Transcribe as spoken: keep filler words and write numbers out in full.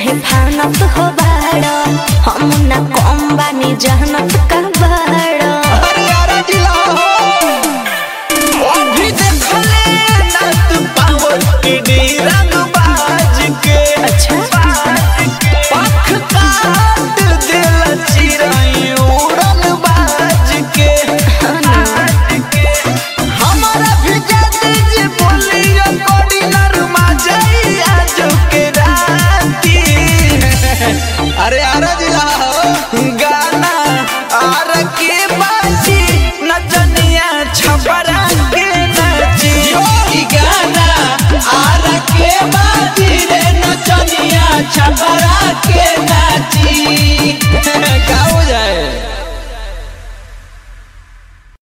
काहे फानत हो बाड़ो हम ना कम बानी जहनत का बाड़ो हरियाणा जिला हो अभी देखले ना तू पावर की रंग बाज के अच्छा पख काट दिल चिराई उड़न बाज के हमारा भी जाती जी बोलियो कोडी नरमा जाई आज के राती अरे आरा जिला हो गाना आर के बाजी नचनिया छपरा के नची ई गाना आर के बाजी रे नचनिया छपरा के नाची गाओ जाए।